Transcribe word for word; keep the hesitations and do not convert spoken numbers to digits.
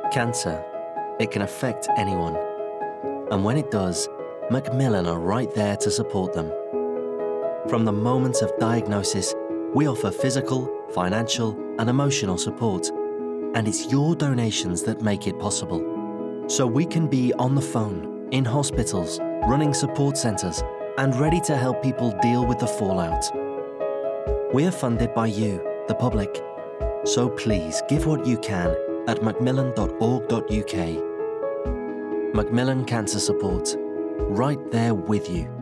Cancer, it can affect anyone. And when it does, Macmillan are right there to support them. From the moment of diagnosis, we offer physical, financial, and emotional support. And it's your donations that make it possible. So we can be on the phone, in hospitals, running support centres, and ready to help people deal with the fallout. We are funded by you, the public. So please give what you can at macmillan dot org dot U K. Macmillan Cancer Support, right there with you.